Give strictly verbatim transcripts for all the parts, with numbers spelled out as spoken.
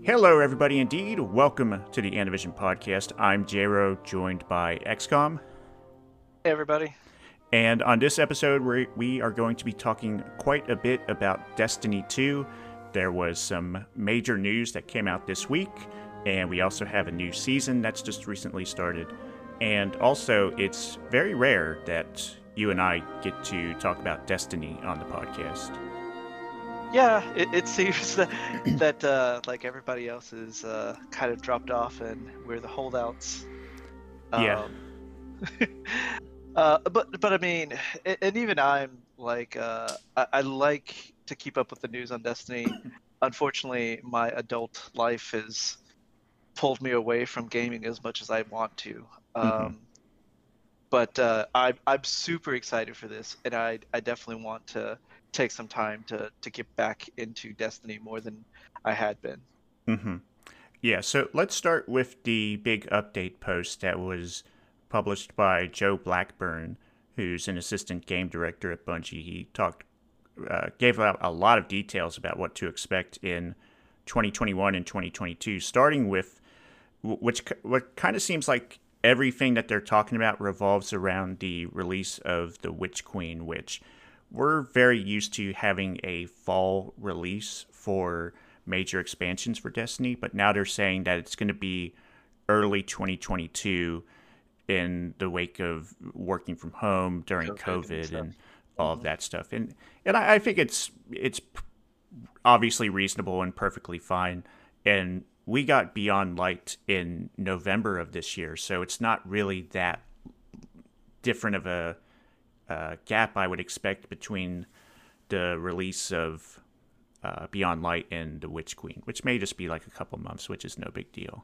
Hello, everybody, indeed. Welcome to the Anavision Podcast. I'm Jero, joined by X COM. Hey, everybody. And on this episode, we we are going to be talking quite a bit about Destiny two. There was some major news that came out this week, and we also have a new season that's just recently started. And also, it's very rare that you and I get to talk about Destiny on the podcast. Yeah, it, it seems that, that uh, like everybody else is uh, kind of dropped off, and we're the holdouts. Yeah. Um, uh, but but I mean, and, and even I'm like, uh, I, I like to keep up with the news on Destiny. Unfortunately, my adult life has pulled me away from gaming as much as I want to. Um, Mm-hmm. but uh, I'm I'm super excited for this, and I I definitely want to take some time to to get back into Destiny more than I had been. Mm-hmm. Yeah, so let's start with the big update post that was published by Joe Blackburn, who's an assistant game director at Bungie. He talked, uh, gave out a lot of details about what to expect in twenty twenty-one and twenty twenty-two, starting with which what kind of seems like everything that they're talking about revolves around the release of the Witch Queen, which we're very used to having a fall release for major expansions for Destiny, but now they're saying that it's going to be early twenty twenty-two in the wake of working from home during COVID, COVID and and stuff. all of hmm that stuff. And and I, I think it's it's obviously reasonable and perfectly fine. And we got Beyond Light in November of this year, so it's not really that different of a uh, gap I would expect between the release of uh, Beyond Light and The Witch Queen, which may just be like a couple months, which is no big deal.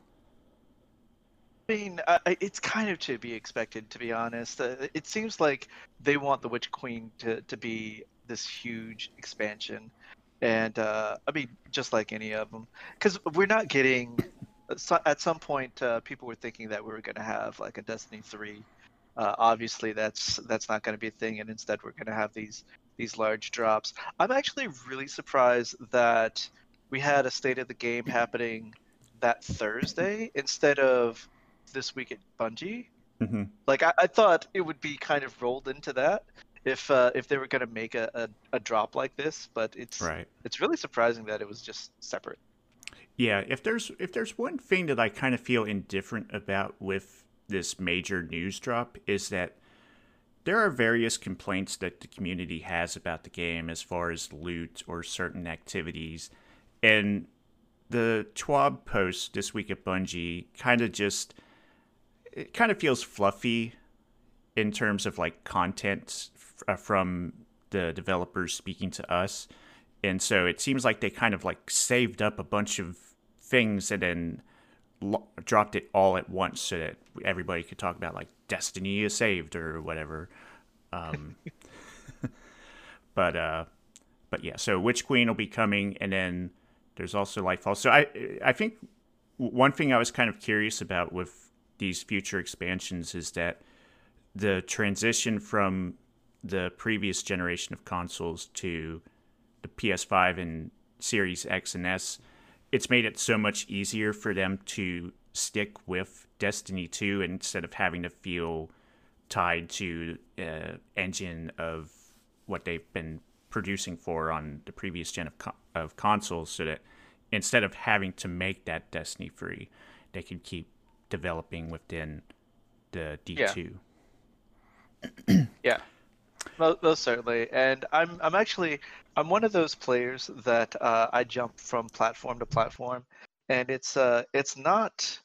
I mean, uh, it's kind of to be expected, to be honest. Uh, it seems like they want the Witch Queen to to be this huge expansion, and uh, I mean, just like any of them, because we're not getting. So at some point, uh, people were thinking that we were going to have like a Destiny three. Uh, obviously, that's that's not going to be a thing, and instead we're going to have these these large drops. I'm actually really surprised that we had a state of the game happening that Thursday instead of this week at Bungie. Mm-hmm. Like I, I thought it would be kind of rolled into that if uh, if they were going to make a, a, a drop like this, but it's Right. it's really surprising that it was just separate. Yeah. If there's if there's one thing that I kind of feel indifferent about with this major news drop is that there are various complaints that the community has about the game as far as loot or certain activities, and the TWAB post this week at Bungie kind of just it kind of feels fluffy in terms of like content f- uh, from the developers speaking to us. And so it seems like they kind of like saved up a bunch of things and then lo- dropped it all at once so that everybody could talk about like Destiny is saved or whatever. Um, but uh, but yeah, so Witch Queen will be coming, and then there's also Lightfall. So I I think one thing I was kind of curious about with these future expansions is that the transition from the previous generation of consoles to the P S five and Series X and S, it's made it so much easier for them to stick with Destiny two instead of having to feel tied to uh, engine of what they've been producing for on the previous gen of, co- of consoles, so that instead of having to make that Destiny free, they can keep developing within the Yeah, D two. yeah, most, most certainly. And I'm I'm actually I'm one of those players that uh, I jump from platform to platform, and it's uh it's not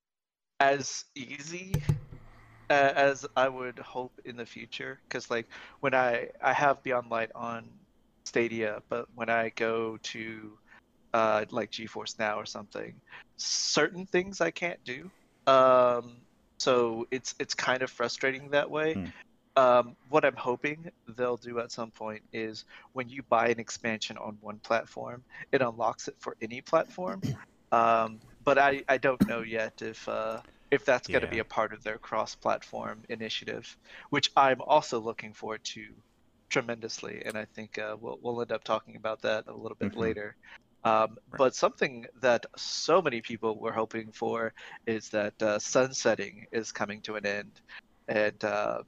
as easy uh, as I would hope in the future. Because like when I I have Beyond Light on Stadia, but when I go to uh, like GeForce Now or something, certain things I can't do. Um, so it's it's kind of frustrating that way. Hmm. Um, what I'm hoping they'll do at some point is when you buy an expansion on one platform, it unlocks it for any platform. Um, but I, I don't know yet if uh, if that's going to be Yeah. a part of their cross-platform initiative, which I'm also looking forward to tremendously. And I think uh, we'll we'll end up talking about that a little bit Mm-hmm. later. Um, Right. but something that so many people were hoping for is that uh, sunsetting is coming to an end, and uh,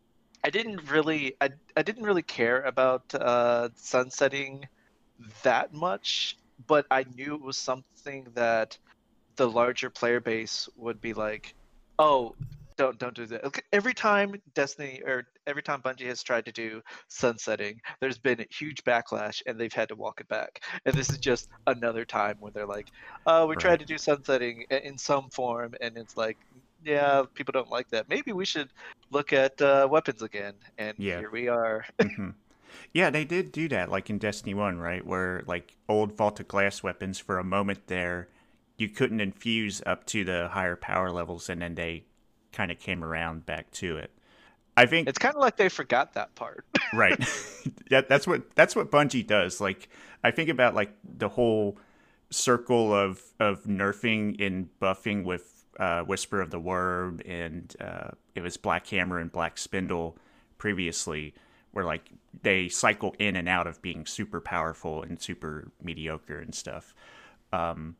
I didn't really, I, I didn't really care about uh, sunsetting that much, but I knew it was something that the larger player base would be like, "Oh, don't don't do that." Okay, every time Destiny or every time Bungie has tried to do sunsetting, there's been a huge backlash, and they've had to walk it back. And this is just another time when they're like, "Oh, we tried Right. to do sunsetting i- in some form," and it's like, "Yeah, people don't like that. Maybe we should look at uh, weapons again." And Yeah. here we are. hmm Yeah, they did do that, like in Destiny One, right? Where like old Vault of Glass weapons for a moment there, you couldn't infuse up to the higher power levels, and then they kind of came around back to it. I think It's kind of like they forgot that part. right. that that's what that's what Bungie does. Like I think about like the whole circle of of nerfing and buffing with uh, Whisper of the Worm, and uh, it was Black Hammer and Black Spindle previously, where like they cycle in and out of being super powerful and super mediocre and stuff. Um,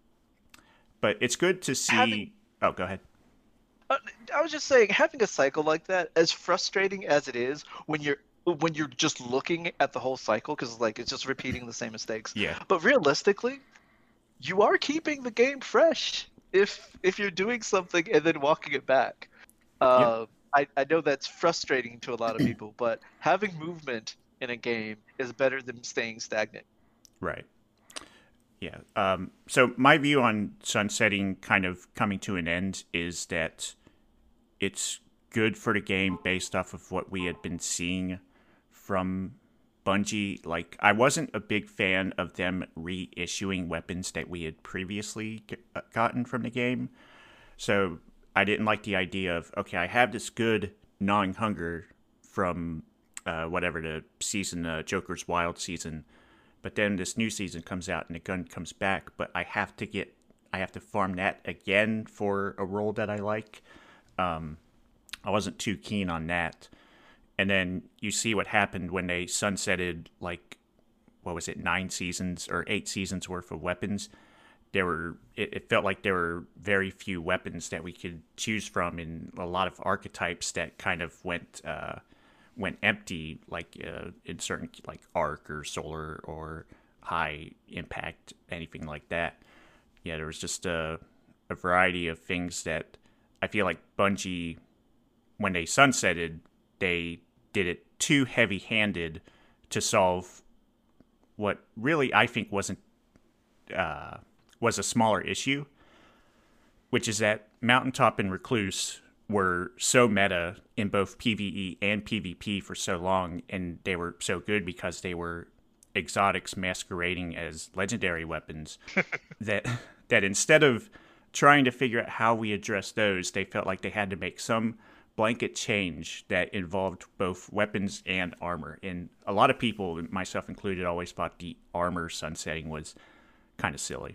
but it's good to Having see. Oh, go ahead. Uh, I was just saying, having a cycle like that, as frustrating as it is when you're when you're just looking at the whole cycle, because like it's just repeating the same mistakes. Yeah. But realistically, you are keeping the game fresh if if you're doing something and then walking it back. Yep. Uh, I I know that's frustrating to a lot of people, but having movement in a game is better than staying stagnant. Right. Yeah. Um, so my view on sunsetting kind of coming to an end is that it's good for the game based off of what we had been seeing from Bungie. Like, I wasn't a big fan of them reissuing weapons that we had previously g- gotten from the game. So I didn't like the idea of, okay, I have this good gnawing hunger from uh, whatever the season, uh, Joker's Wild season, but then this new season comes out and the gun comes back, but I have to get, I have to farm that again for a role that I like. Um, I wasn't too keen on that. And then you see what happened when they sunsetted, like, what was it, nine seasons or eight seasons worth of weapons. There were, it, it felt like there were very few weapons that we could choose from, and a lot of archetypes that kind of went uh, went empty, like uh, in certain like arc or solar or high impact, anything like that. Yeah, there was just a, a variety of things that I feel like Bungie, when they sunsetted, they did it too heavy handed to solve what really I think wasn't uh, was a smaller issue, which is that Mountaintop and Recluse were so meta in both PvE and PvP for so long, and they were so good because they were exotics masquerading as legendary weapons that that instead of trying to figure out how we address those, they felt like they had to make some blanket change that involved both weapons and armor. And a lot of people, myself included, always thought the armor sunsetting was kind of silly.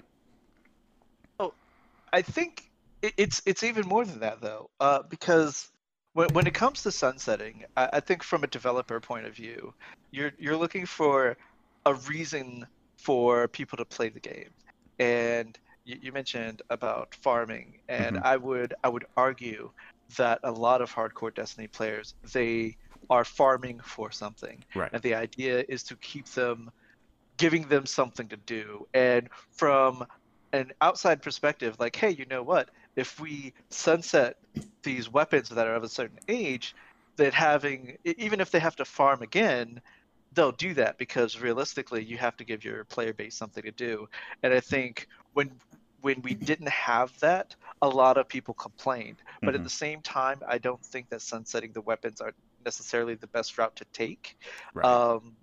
Oh, I think it, it's it's even more than that though, uh, because when when it comes to sunsetting, I, I think from a developer point of view, you're you're looking for a reason for people to play the game, and you, you mentioned about farming, and hmm I would I would argue that a lot of hardcore Destiny players they are farming for something, Right. and the idea is to keep them giving them something to do. And from an outside perspective, like, hey, you know what? If we sunset these weapons that are of a certain age, that having, e- even if they have to farm again, they'll do that because realistically, you have to give your player base something to do. And I think when when we didn't have that, a lot of people complained. But at hmm the same time, I don't think that sunsetting the weapons are necessarily the best route to take. Right. Um,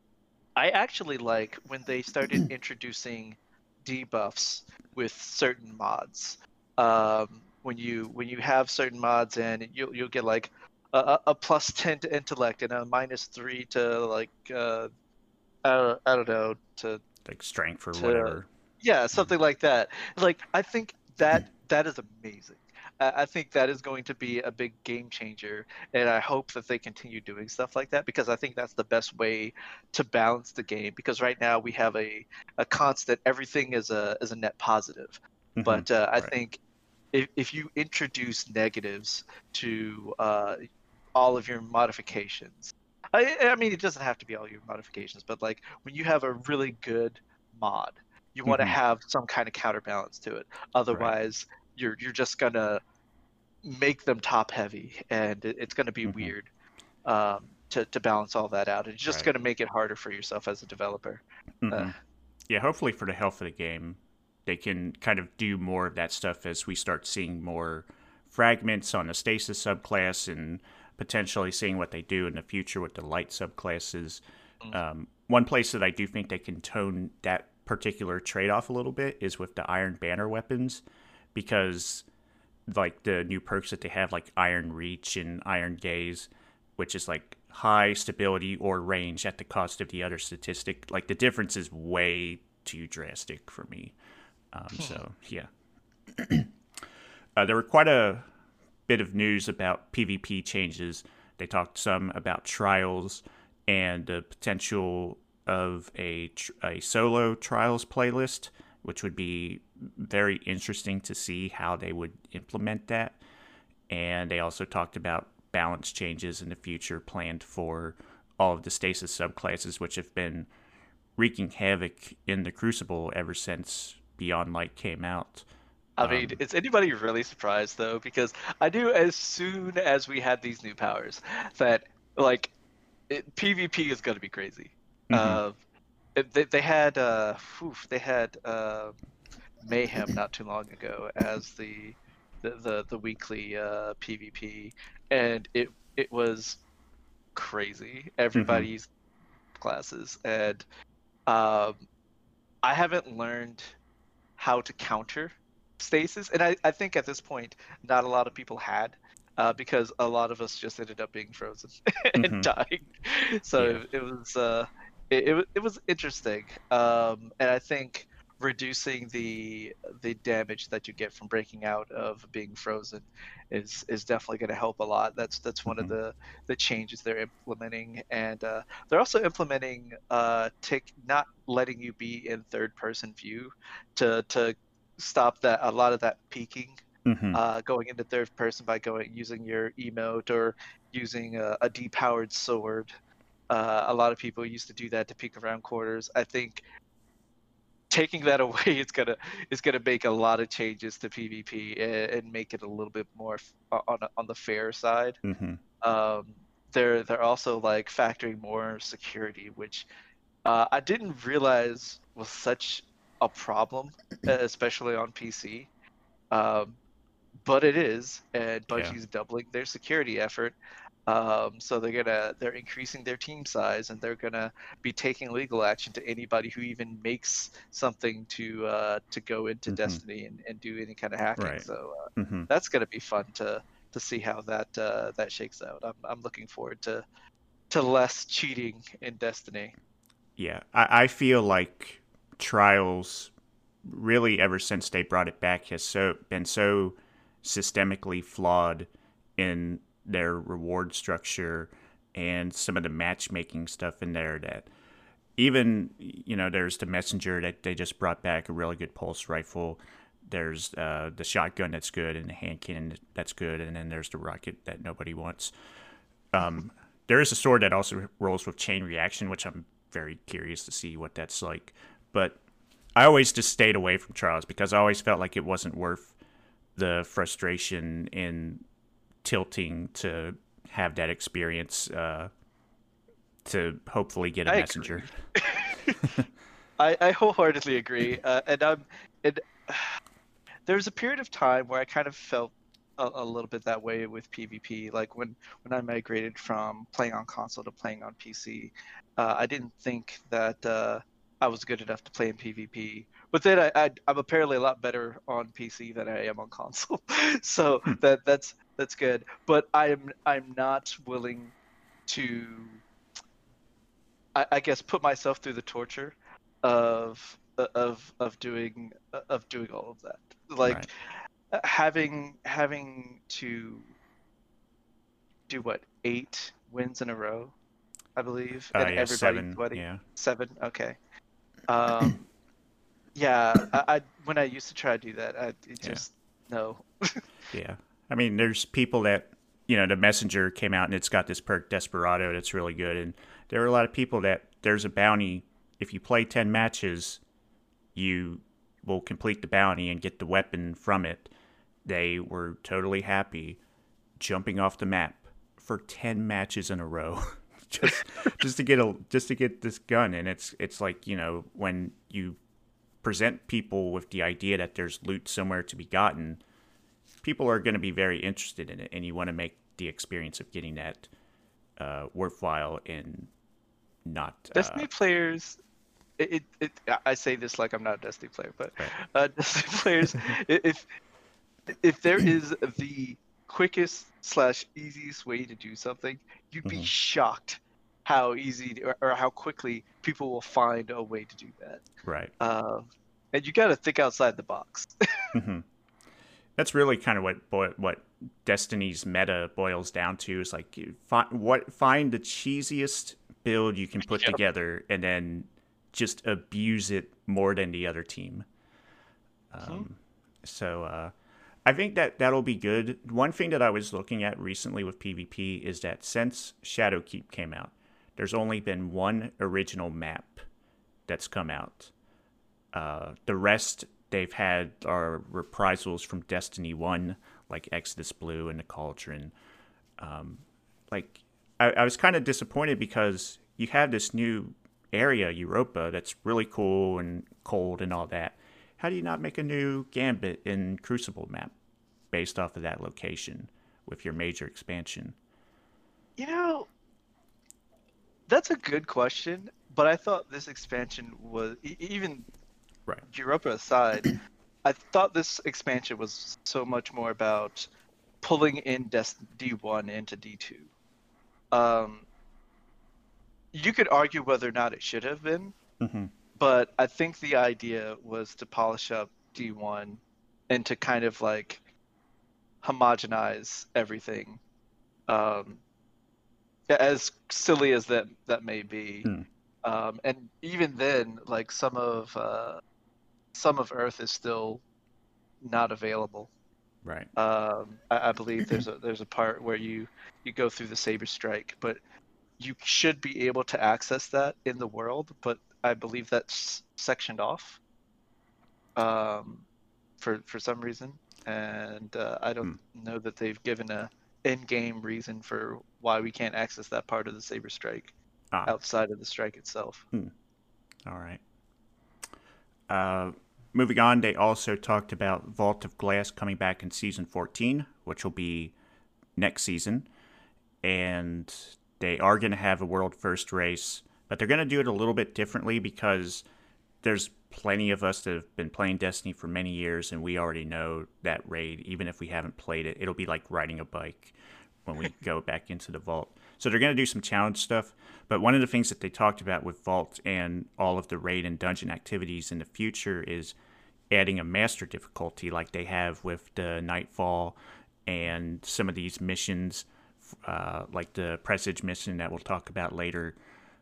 I actually like when they started introducing debuffs with certain mods. Um, when you when you have certain mods and you'll you'll get like a, a plus ten to intellect and a minus three to like uh, I don't, I don't know to Like strength or to whatever. yeah hmm something like that. Like I think that that is amazing. I I think that is going to be a big game changer, and I hope that they continue doing stuff like that because I think that's the best way to balance the game. Because right now we have a a constant everything is a is a net positive, Hmm. but uh, I Right. think if if you introduce negatives to uh, all of your modifications, I I mean it doesn't have to be all your modifications, but like when you have a really good mod, you want to Hmm. have some kind of counterbalance to it. Right. Otherwise, you're you're just gonna make them top heavy, and it, it's going to be Hmm. weird um, to to balance all that out. It's just Right. going to make it harder for yourself as a developer. Uh, Hmm. Yeah, hopefully for the health of the game, they can kind of do more of that stuff as we start seeing more fragments on the stasis subclass and potentially seeing what they do in the future with the light subclasses. mm, Um, one place that I do think they can tone that particular trade off a little bit is with the Iron Banner weapons, because like the new perks that they have, like Iron Reach and Iron Gaze, which is like high stability or range at the cost of the other statistic. Like the difference is way too drastic for me. Um, so yeah, uh, there were quite a bit of news about PvP changes. They talked some about trials and the potential of a tr- a solo trials playlist, which would be very interesting to see how they would implement that. And they also talked about balance changes in the future planned for all of the stasis subclasses, which have been wreaking havoc in the Crucible ever since Beyond Light came out. I mean, Um, is anybody really surprised though? Because I knew as soon as we had these new powers that like it, PvP is going to be crazy. mhm, Uh, it- they, they had uh, whew, they had uh, Mayhem not too long ago as the the the, the weekly uh, PvP, and it it was crazy. mhm, Everybody's classes, and um, I haven't learned how to counter stasis, and I, I think at this point, not a lot of people had, uh, because a lot of us just ended up being frozen and mhm, dying. yeah, So it was uh, it, it, wa- it was interesting, um, and I think reducing the the damage that you get from breaking out of being frozen is is definitely going to help a lot. That's that's one of mhm, the the changes they're implementing, and uh, they're also implementing uh, tick not letting you be in third person view to to stop that a lot of that peaking mhm, uh, going into third person by going using your emote or using a, a depowered sword. Uh, a lot of people used to do that to peek around quarters. I think taking that away is gonna is gonna make a lot of changes to PvP and, and make it a little bit more f- on on the fair side. mhm, Um, they're they're also like factoring more security, which uh, I didn't realize was such a problem, uh, especially on P C. Um, but it is, and yeah, Bungie's doubling their security effort. Um, so they're gonna they're increasing their team size, and they're gonna be taking legal action to anybody who even makes something to uh, to go into mhm, Destiny and, and do any kind of hacking. right, So uh, mhm, that's gonna be fun to to see how that uh, that shakes out. I'm I'm looking forward to to less cheating in Destiny. yeah. I, I feel like Trials really ever since they brought it back has so been so systemically flawed in their reward structure and some of the matchmaking stuff in there that even you know there's the messenger that they just brought back, a really good pulse rifle. There's uh, the shotgun that's good and the hand cannon that's good, and then there's the rocket that nobody wants. Um, there is a sword that also rolls with chain reaction, which I'm very curious to see what that's like. But I always just stayed away from trials because I always felt like it wasn't worth the frustration in tilting to have that experience uh, to hopefully get a I messenger. agree. I, I wholeheartedly agree, uh, and I'm and there was a period of time where I kind of felt a, a little bit that way with PvP. Like when when I migrated from playing on console to playing on P C, uh, I didn't think that uh, I was good enough to play in PvP. But then I, I I'm apparently a lot better on P C than I am on console, so Hmm. that that's that's good. But I'm I'm not willing to I, I guess put myself through the torture of of of doing of doing all of that. Right. Like uh, having having to do what, eight wins in a row, I believe, Uh, and yeah, everybody seven. sweating. Yeah, Seven, okay. Um, yeah, I, I when I used to try to do that, I it yeah, just no. yeah. I mean, there's people that you know the messenger came out and it's got this perk Desperado that's really good, and there are a lot of people that there's a bounty if you play ten matches, you will complete the bounty and get the weapon from it. They were totally happy jumping off the map for ten matches in a row just just to get a just to get this gun. And it's it's like, you know, when you present people with the idea that there's loot somewhere to be gotten, people are going to be very interested in it, and you want to make the experience of getting that uh, worthwhile and not uh, Destiny players, it, it, it I say this like I'm not a Destiny player, but right. uh, Destiny players, i- if if there is the quickest slash easiest way to do something, you'd be Hmm. shocked how easy or, or how quickly people will find a way to do that. Right. Um, and you got to think outside the box. Hmm. That's really kind of what boi- what Destiny's meta boils down to is like you fi- what find the cheesiest build you can put Yep. together and then just abuse it more than the other team. Mhm. So uh, I think that that'll be good. One thing that I was looking at recently with PvP is that since Shadowkeep came out, there's only been one original map that's come out. Uh, the rest they've had are reprisals from Destiny one, like Exodus Blue and the Cauldron. Like, I, I was kind of disappointed because you have this new area, Europa, that's really cool and cold and all that. How do you not make a new Gambit in Crucible map based off of that location with your major expansion? You know, that's a good question, but I thought this expansion was e- even Right. Europa aside, I thought this expansion was so much more about pulling in Des- D one into D two. Um, you could argue whether or not it should have been, Mm-hmm. but I think the idea was to polish up D one and to kind of like homogenize everything. Um, as silly as that that may be, Hmm. um, and even then, like some of uh, some of Earth is still not available. Right. Um, I, I believe there's a there's a part where you you go through the Saber Strike, but you should be able to access that in the world. But I believe that's sectioned off um, for for some reason, and uh, I don't Hmm. know that they've given a in-game reason for why we can't access that part of the Saber Strike Ah. outside of the strike itself. Hmm. All right. Uh, moving on, they also talked about Vault of Glass coming back in season fourteen, which will be next season. And they are going to have a world first race, but they're going to do it a little bit differently because there's plenty of us that have been playing Destiny for many years, and we already know that raid. Even if we haven't played it, it'll be like riding a bike when we go back into the vault. So they're going to do some challenge stuff. But one of the things that they talked about with Vault and all of the raid and dungeon activities in the future is adding a master difficulty like they have with the Nightfall and some of these missions, uh, like the Presage mission that we'll talk about later.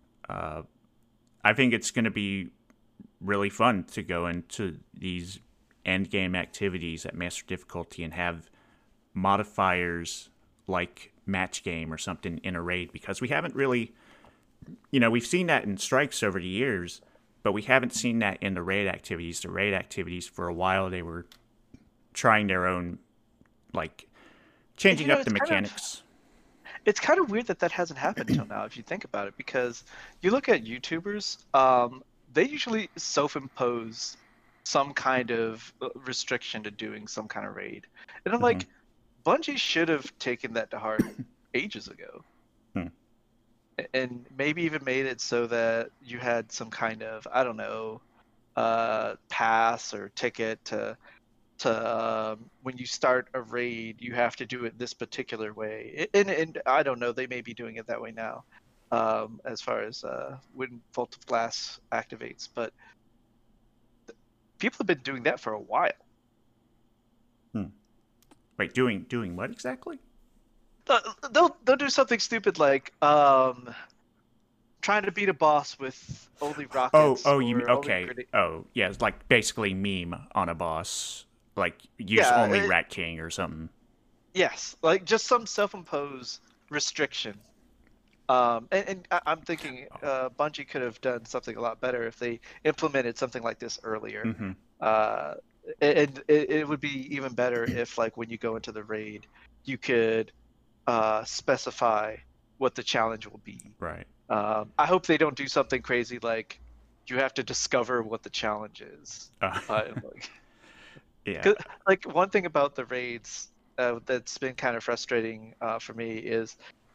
I think it's going to be really fun to go into these end game activities at master difficulty and have modifiers like match game or something in a raid, because we haven't really, you know, we've seen that in strikes over the years, but we haven't seen that in the raid activities. The raid activities for a while they were trying their own, like And, you changing know, up the it's kind of mechanics. it's kind of weird that that hasn't happened till now, if you think about it, because you look at YouTubers, um, they usually self-impose some kind of uh, restriction to doing some kind of raid, and I'm Mm-hmm. like, Bungie should have taken that to heart ages ago, Hmm. a- and maybe even made it so that you had some kind of, I don't know, uh, pass or ticket to to um, when you start a raid, you have to do it this particular way. And, and I don't know, they may be doing it that way now, um, as far as uh, when Vault of Glass activates. But people have been doing that for a while. Hmm. Wait, doing doing what exactly? Uh, they'll they'll do something stupid like um trying to beat a boss with only Oh, rockets oh, you mean or only okay? grenade. Oh, yeah, it's like basically meme on a boss, like use Yeah, only it, Rat King or something. yes, like just some self-imposed restriction. Um, and, and I- I'm thinking uh, Bungie could have done something a lot better if they implemented something like this earlier. Mm-hmm. Uh, and it, it would be even better if, like, when you go into the raid, you could uh, specify what the challenge will be. Right. Um, I hope they don't do something crazy like you have to discover what the challenge is. Uh, Uh, like, yeah. 'cause, like one thing about the raids uh, that's been kind of frustrating uh, for me is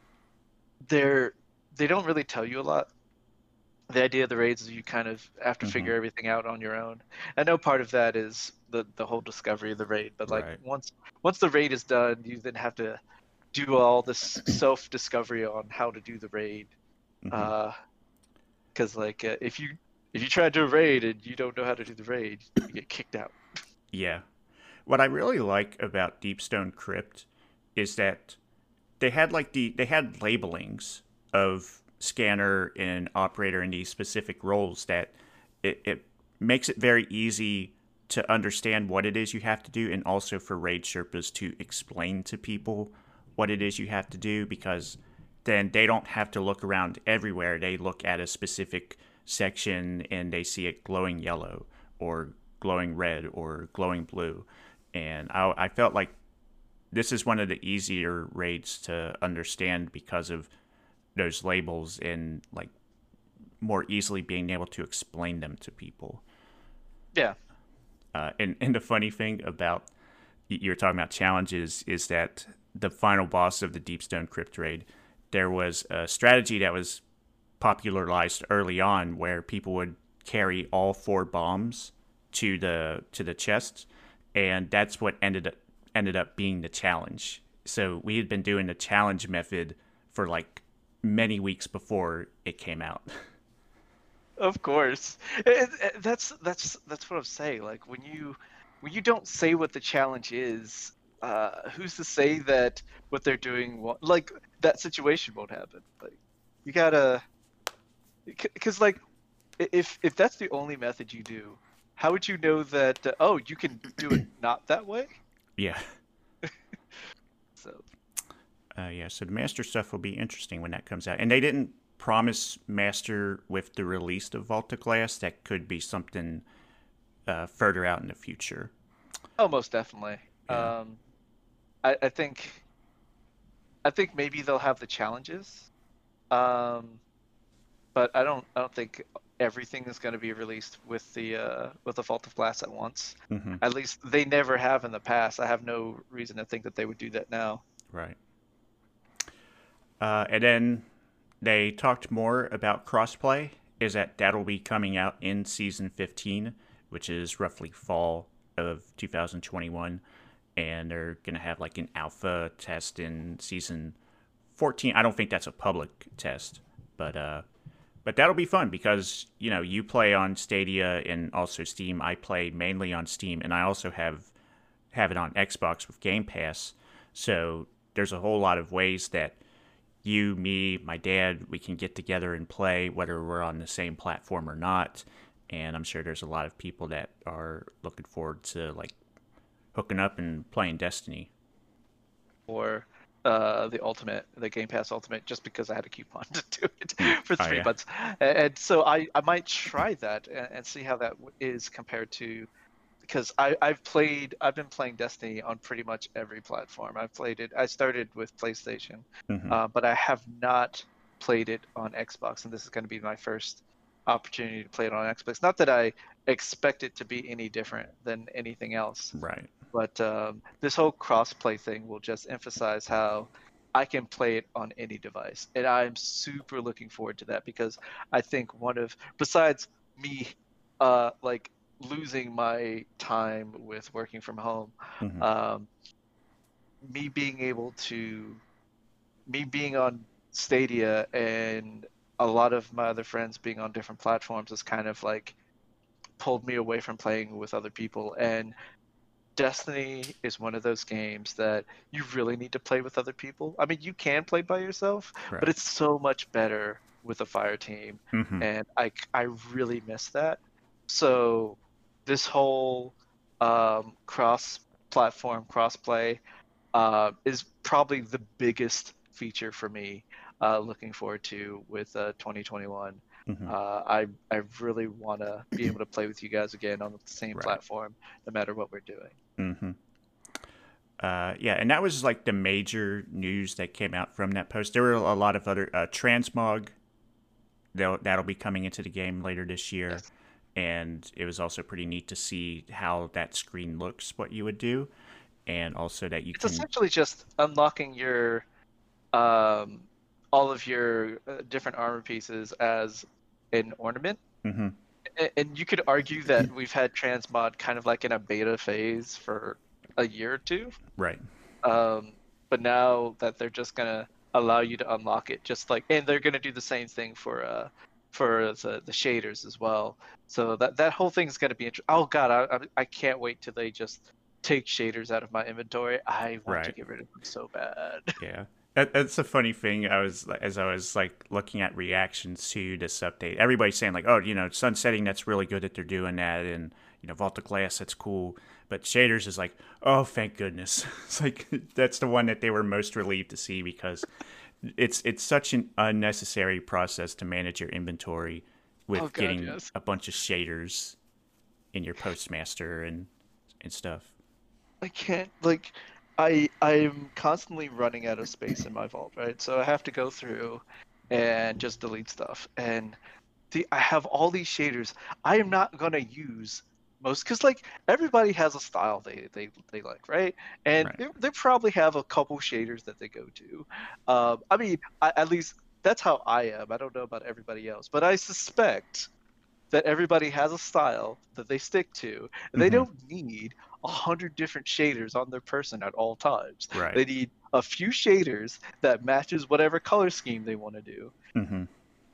they're they don't really tell you a lot. The idea of the raids is you kind of have to Mm-hmm. figure everything out on your own. I know part of that is the the whole discovery of the raid, but like Right. once once the raid is done, you then have to do all this self discovery on how to do the raid. Mm-hmm. Uh, because like uh, if you if you try to do a raid and you don't know how to do the raid, you get kicked out. Yeah. What I really like about Deepstone Crypt is that they had like the they had labelings of scanner and operator in these specific roles that it, it makes it very easy to understand what it is you have to do, and also for raid sherpas to explain to people what it is you have to do, because then they don't have to look around everywhere. They look at a specific section and they see it glowing yellow or glowing red or glowing blue. And I, I felt like this is one of the easier raids to understand because of those labels and like more easily being able to explain them to people. Yeah. Uh, and, and the funny thing about you were talking about challenges is that the final boss of the Deepstone Crypt raid, there was a strategy that was popularized early on where people would carry all four bombs to the to the chests, and that's what ended up ended up being the challenge. So we had been doing the challenge method for like many weeks before it came out. Of course. It, it, that's that's that's what I'm saying. Like when you when you don't say what the challenge is, uh, who's to say that what they're doing won't, like that situation won't happen? Like you gotta, because like if if that's the only method you do, how would you know that? Uh, oh, you can do it not that way. Yeah. So Uh, yeah, so the master stuff will be interesting when that comes out. And they didn't promise master with the release of Volta Glass. That could be something uh, further out in the future. oh, most definitely. Yeah. Um, I, I think I think maybe they'll have the challenges. Um, but I don't I don't think everything is going to be released with the uh, with the Vault of Glass at once. Mm-hmm. At least they never have in the past. I have no reason to think that they would do that now. Right. Uh, and then they talked more about crossplay. Is that that'll be coming out in season fifteen, which is roughly fall of two thousand twenty-one, and they're gonna have like an alpha test in season fourteen. I don't think that's a public test, but uh, but that'll be fun because you know you play on Stadia and also Steam. I play mainly on Steam, and I also have have it on Xbox with Game Pass. So there's a whole lot of ways that you, me, my dad, we can get together and play, whether we're on the same platform or not. And I'm sure there's a lot of people that are looking forward to like hooking up and playing Destiny. Or uh, the Ultimate, the Game Pass Ultimate, just because I had a coupon to do it for Oh three yeah. months. And, and so I, I might try that and, and see how that w- is compared to, because I, I've played, I've been playing Destiny on pretty much every platform. I've played it. I started with PlayStation, Mm-hmm. uh, but I have not played it on Xbox, and this is going to be my first opportunity to play it on Xbox. Not that I expect it to be any different than anything else, Right. but um, this whole cross-play thing will just emphasize how I can play it on any device, and I'm super looking forward to that because I think one of, besides me, uh, like losing my time with working from home, Mm-hmm. um, me being able to, me being on Stadia and a lot of my other friends being on different platforms has kind of like pulled me away from playing with other people. And Destiny is one of those games that you really need to play with other people. I mean, you can play by yourself, but Right. it's so much better with a fire team, Mm-hmm. and I I really miss that. So this whole um, cross-platform, cross-play uh, is probably the biggest feature for me. Uh, looking forward to with uh, twenty twenty-one. Mm-hmm. Uh, I I really want to be able to play with you guys again on the same Right. platform, no matter what we're doing. Mm-hmm. Uh, yeah, and that was like the major news that came out from that post. There were a lot of other uh, transmog that'll, that'll be coming into the game later this year, Yes. and it was also pretty neat to see how that screen looks, what you would do, and also that you It's can. essentially just unlocking your um, all of your uh, different armor pieces as an ornament. Mm-hmm. A- And you could argue that we've had transmod kind of like in a beta phase for a year or two. Right. Um, but now that they're just gonna allow you to unlock it, just like, and they're gonna do the same thing for uh for the, the shaders as well. So that that whole thing's gonna be interesting. Oh God, I, I I can't wait till they just take shaders out of my inventory. I want to Right. get rid of them so bad. Yeah. That, that's a funny thing. I was as I was like looking at reactions to this update. Everybody's saying like, "Oh, you know, sunsetting. That's really good that they're doing that," and you know, Vault of Glass. That's cool. But shaders is like, "Oh, thank goodness." It's like that's the one that they were most relieved to see because it's it's such an unnecessary process to manage your inventory Oh with God, getting yes. a bunch of shaders in your postmaster and and stuff. I can't like I I'm constantly running out of space in my vault, right? So I have to go through and just delete stuff. And the I have all these shaders. I am not gonna use most because like everybody has a style they they they like, right? And Right. they, they probably have a couple shaders that they go to. Um, I mean, I, at least that's how I am. I don't know about everybody else, but I suspect that everybody has a style that they stick to. And they Mm-hmm. don't need a hundred different shaders on their person at all times. Right. They need a few shaders that matches whatever color scheme they want to do, Mm-hmm.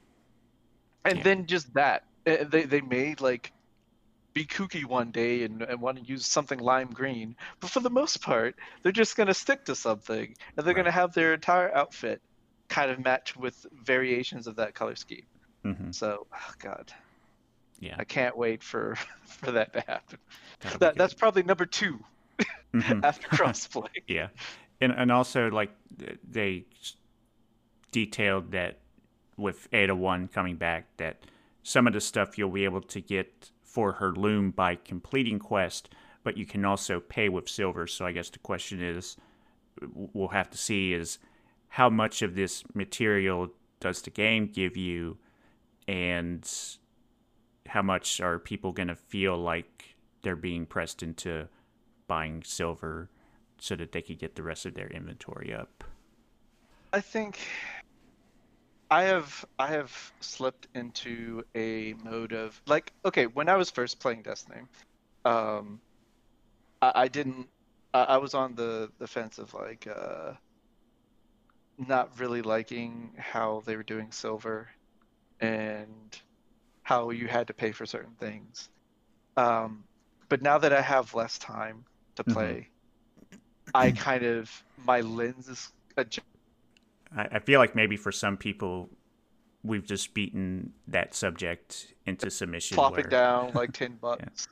and Yeah. then just that. Uh, They they may like be kooky one day and, and want to use something lime green, but for the most part, they're just gonna stick to something, and they're Right. gonna have their entire outfit kind of match with variations of that color scheme. Mm-hmm. So, oh God. Yeah. I can't wait for for that to happen. That'll be That that's good. probably number two after Mm-hmm. crossplay. Yeah, and and also like they detailed that with Ada One coming back, that some of the stuff you'll be able to get for her loom by completing quest, but you can also pay with silver. So I guess the question is, we'll have to see is how much of this material does the game give you, and how much are people going to feel like they're being pressed into buying silver so that they could get the rest of their inventory up. I think I have I have slipped into a mode of like okay, when I was first playing Destiny, um, I, I didn't I, I was on the the fence of like uh not really liking how they were doing silver and how you had to pay for certain things. Um, but now that I have less time to Mm-hmm. play, I kind of my lens is adjusted. I, I feel like maybe for some people, we've just beaten that subject into submission Plopping where, down like ten yeah, bucks.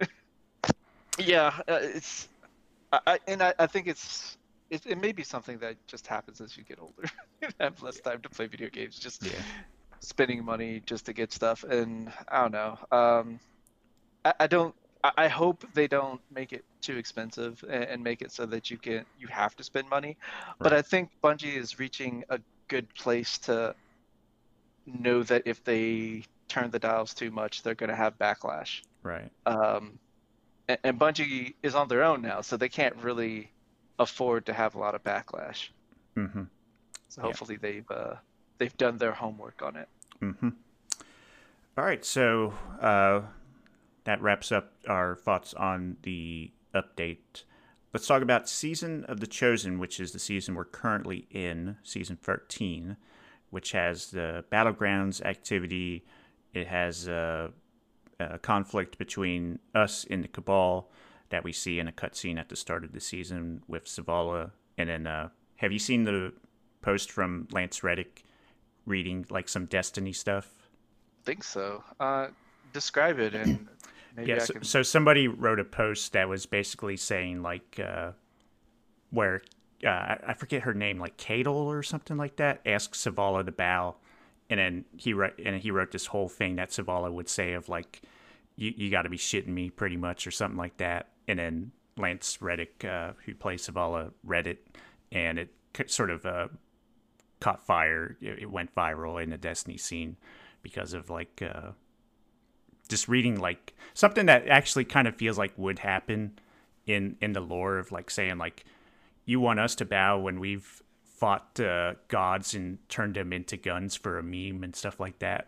Yeah, uh, it's I, I and I, I think it's it, it may be something that just happens as you get older and have less time to play video games, just yeah, spending money just to get stuff. And I don't know. Um, I, I don't. I, I hope they don't make it too expensive and, and make it so that you can you have to spend money. But right, I think Bungie is reaching a good place to know that if they turn the dials too much, they're going to have backlash. right. Um, and, and Bungie is on their own now, so they can't really afford to have a lot of backlash. Mm-hmm. So Yeah. hopefully they've uh, they've done their homework on it. Mm-hmm. All right, so uh, that wraps up our thoughts on the update. Let's talk about Season of the Chosen, which is the season we're currently in, Season thirteen, which has the Battlegrounds activity. It has a, a conflict between us and the Cabal that we see in a cutscene at the start of the season with Zavala. And then, uh, have you seen the post from Lance Reddick reading like some Destiny stuff? Think so. Uh, describe it, and maybe Yeah, I so, can. so somebody wrote a post that was basically saying like uh, where uh, I I forget her name, like Cadle or something like that, asked Zavala to bow, and then he wrote and he wrote this whole thing that Zavala would say of like, you you got to be shitting me, pretty much, or something like that. And then Lance Reddick, uh, who plays Zavala, read it, and it sort of uh, caught fire. It, it went viral in the Destiny scene because of like. Uh, just reading like something that actually kind of feels like would happen in in the lore of like saying like, you want us to bow when we've fought uh, gods and turned them into guns for a meme and stuff like that.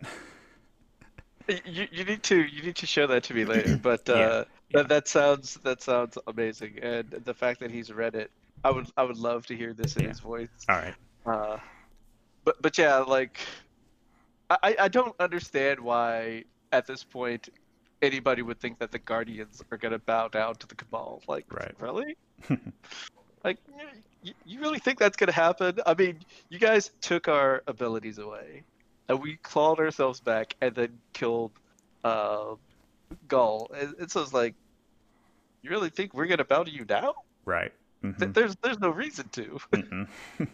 You, you need to you need to show that to me later. But Yeah, uh, yeah. that that sounds that sounds amazing, and the fact that he's read it, I would I would love to hear this in Yeah. his voice. All right. Uh, but but yeah, like I I don't understand why at this point anybody would think that the Guardians are gonna bow down to the Cabal. Like, Right. really? Like, you, you really think that's gonna happen? I mean, you guys took our abilities away, and we clawed ourselves back, and then killed uh, Gull. And, and so it's like, you really think we're gonna bow to you now? Right. Th- Mm-hmm. There's there's no reason to. Mm-mm.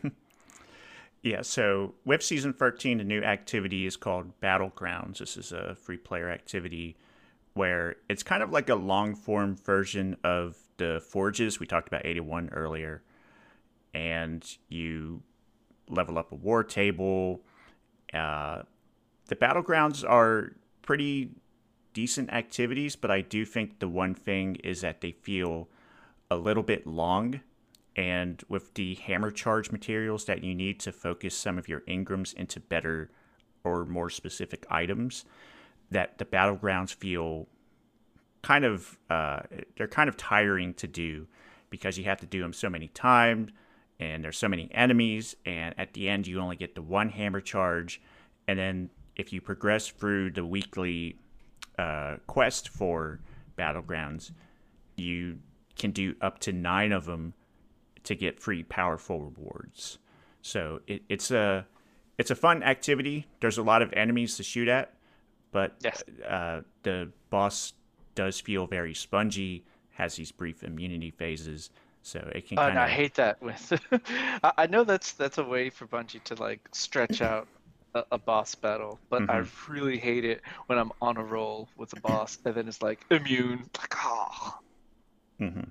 Yeah, so with Season thirteen, the new activity is called Battlegrounds. This is a free player activity where it's kind of like a long form version of the Forges. We talked about eighty-one earlier. And you level up a war table. Uh, the Battlegrounds are pretty decent activities, but I do think the one thing is that they feel a little bit long. And with the hammer charge materials that you need to focus some of your Ingrams into better or more specific items, that the Battlegrounds feel kind of, uh, they're kind of tiring to do because you have to do them so many times and there's so many enemies, and at the end you only get the one hammer charge. And then if you progress through the weekly uh, quest for Battlegrounds, you can do up to nine of them to get free powerful rewards. So it, it's a it's a fun activity. There's a lot of enemies to shoot at, but Yes. uh, the boss does feel very spongy, has these brief immunity phases, so it can Oh, kind and I of. hate that with. I I know that's that's a way for Bungie to like stretch out a, a boss battle, but I Mm-hmm, really hate it when I'm on a roll with a boss and then it's like immune. Like, oh. mm-hmm.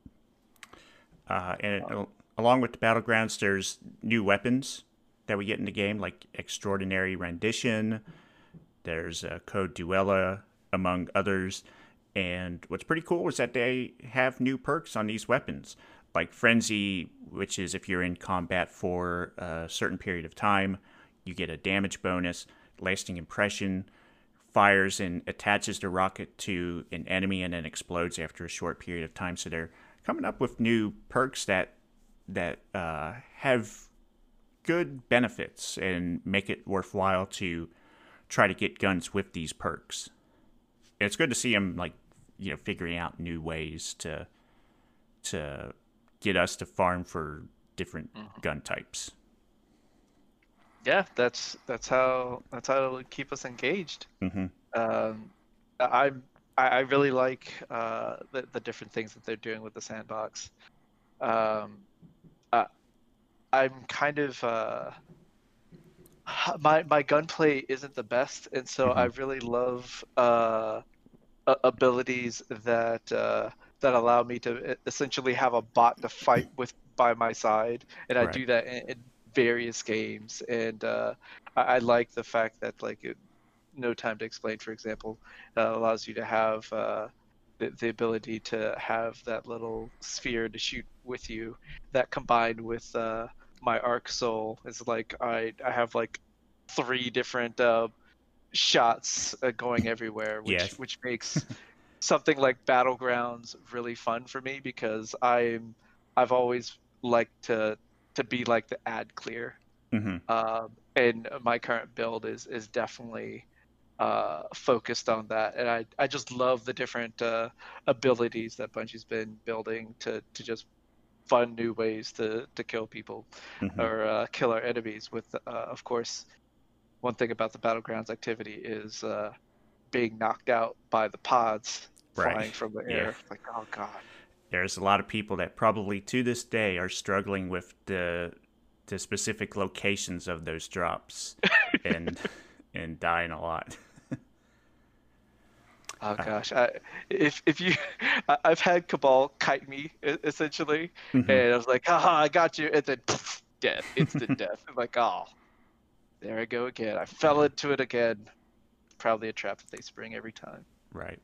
Uh, and it, along with the Battlegrounds, there's new weapons that we get in the game, like Extraordinary Rendition. There's uh, Code Duella, among others. And what's pretty cool is that they have new perks on these weapons, like Frenzy, which is if you're in combat for a certain period of time, you get a damage bonus. Lasting Impression fires and attaches the rocket to an enemy and then explodes after a short period of time. So they're coming up with new perks that that uh, have good benefits and make it worthwhile to try to get guns with these perks. And it's good to see them like you know figuring out new ways to to get us to farm for different Mhm. gun types. Yeah, that's that's how that's how it'll keep us engaged. Mm-hmm. Um, I I I really like uh, the the different things that they're doing with the sandbox. Um, I, I'm kind of uh, my my gunplay isn't the best, and so I Mm-hmm. really love uh, a- abilities that uh, that allow me to e- essentially have a bot to fight with by my side, and I Right. do that in, in various games. And uh, I, I like the fact that like it, No Time to Explain, for example, uh, allows you to have uh, the, the ability to have that little sphere to shoot with you. That combined with uh, my Arc Soul is like I I have like three different uh, shots uh, going everywhere, which Yes. which makes something like Battlegrounds really fun for me because I'm I've always liked to to be like the ad clear, Mm-hmm. um, and my current build is is definitely uh, focused on that, and I I just love the different uh, abilities that Bungie's been building to to just fun new ways to to kill people Hmm. or uh, kill our enemies. With uh, of course, one thing about the battlegrounds activity is uh, being knocked out by the pods Right. flying from the Yeah. air. Like, oh god. There's a lot of people that probably to this day are struggling with the the specific locations of those drops and and dying a lot. Oh Uh, gosh, I, if if you, I- I've had Cabal kite me e- essentially, mhm. and I was like, haha, I got you, and then poof, death, instant death. I'm like, oh, there I go again. I fell Yeah. into it again. Probably a trap that they spring every time. Right.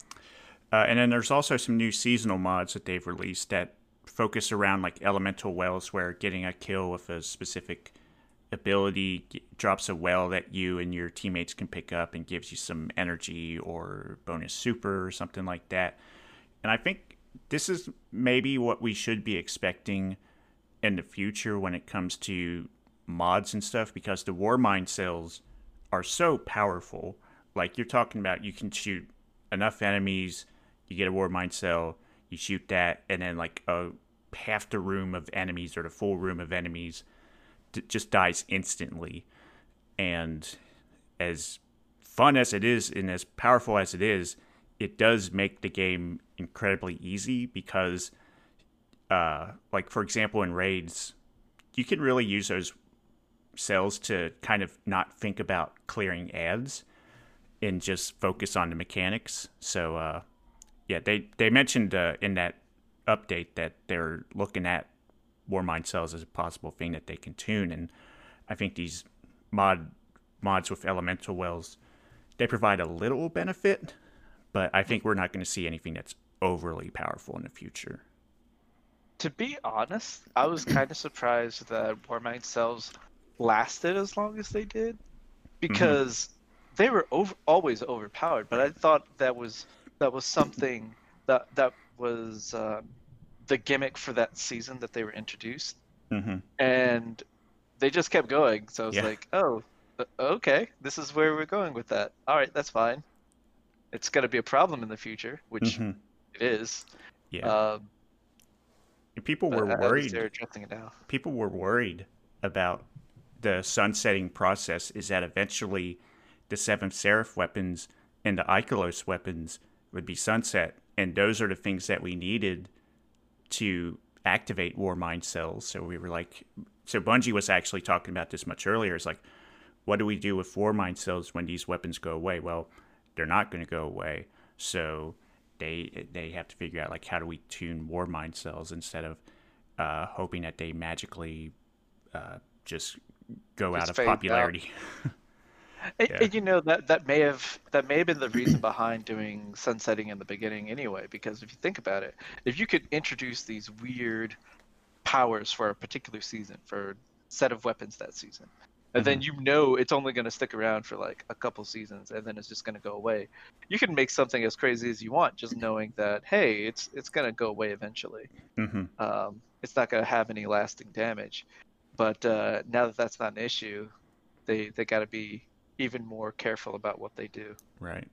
Uh, and then there's also some new seasonal mods that they've released that focus around like elemental wells, where getting a kill with a specific ability drops a well that you and your teammates can pick up and gives you some energy or bonus super or something like that. And I think this is maybe what we should be expecting in the future when it comes to mods and stuff, because the Warmind cells are so powerful. Like you're talking about, you can shoot enough enemies, you get a Warmind cell, you shoot that, and then like a half the room of enemies or the full room of enemies d- just dies instantly. And as fun as it is and as powerful as it is, it does make the game incredibly easy because, uh, like for example, in raids, you can really use those cells to kind of not think about clearing ads and just focus on the mechanics. So, uh, yeah, they they mentioned uh, in that update that they're looking at Warmind cells as a possible thing that they can tune, and I think these mod mods with elemental wells, they provide a little benefit, but I think we're not going to see anything that's overly powerful in the future. To be honest, I was kind of surprised that Warmind cells lasted as long as they did Mm-hmm. because they were over, always overpowered. But I Right. thought that was that was something that that was um, the gimmick for that season that they were introduced, Mm-hmm. and they just kept going. So I was Yeah. like, oh, uh, okay, this is where we're going with that. All right, that's fine. It's going to be a problem in the future, which Mm-hmm. it is. Yeah. Um, And people but were at least they're worried. addressing it now. People were worried about the sunsetting process. Is that eventually the Seventh Seraph weapons and the Ikelos weapons would be sunset, and those are the things that we needed to activate Warmind cells. So we were like, so Bungie was actually talking about this much earlier. It's like, what do we do with Warmind cells when these weapons go away? Well, they're not going to go away. So they they have to figure out like how do we tune Warmind cells instead of uh, hoping that they magically uh, just go out Just of fades out. popularity. And, Yeah. and you know that that may have that may have been the reason behind doing sunsetting in the beginning anyway. Because if you think about it, if you could introduce these weird powers for a particular season, for a set of weapons that season, and Mm-hmm. then you know it's only going to stick around for like a couple seasons, and then it's just going to go away. You can make something as crazy as you want, just knowing that hey, it's it's going to go away eventually. Mm-hmm. Um, it's not going to have any lasting damage. But uh, now that that's not an issue, they they got to be even more careful about what they do. Right.